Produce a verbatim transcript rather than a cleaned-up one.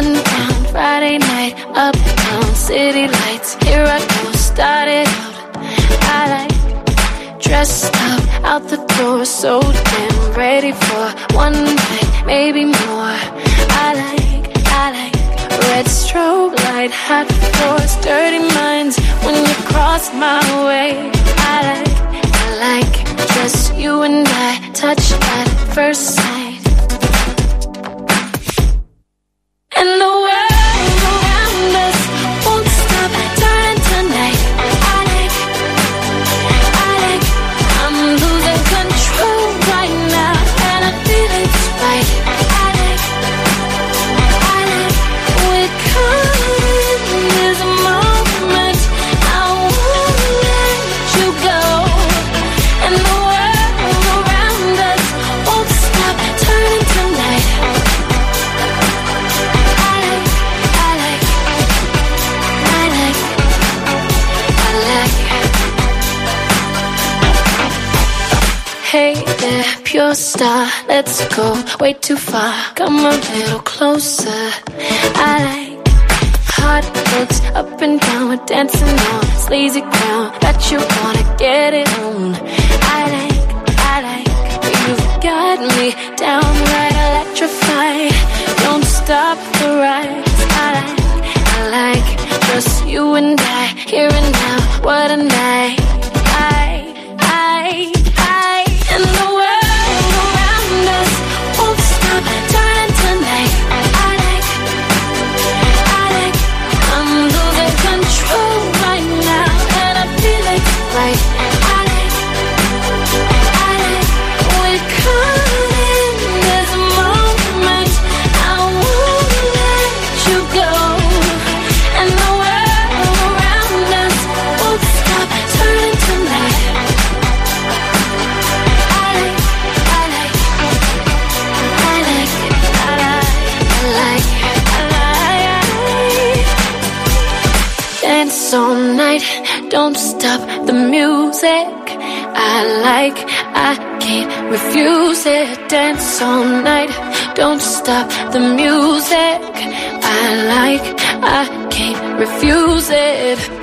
sundown, Friday night, uptown, city lights. Here I go, started out. I like dressed up, out the door, so damn ready for one night, maybe more. I like, I like red strobe light, hot floors, dirty minds when you cross my way. I like, I like just you and I, touch at first sight. And the world around us won't stop turning tonight. I like, I like, I'm losing control right now, and I feel it's right. I like, I like, we're caught in this moment. I won't let you go. And the world around us won't stop turning tonight. Hey there, pure star, let's go way too far. Come a little closer. I like hot looks up and down, we're dancing on sleazy ground. Bet you wanna get it on. I like, I like, you've got me downright electrified. Don't stop the ride. I like, I like, just you and I, here and now. What a night. I, I, I. And the world around us won't stop turning tonight. I like, I like, I'm losing control right now, and I feel it's right. I like, I like, we're caught in this moment. I won't let you go. And the world around us won't stop turning tonight. Dance all night, don't stop the music. I like, I can't refuse it. Dance all night, don't stop the music. I like, I can't refuse it.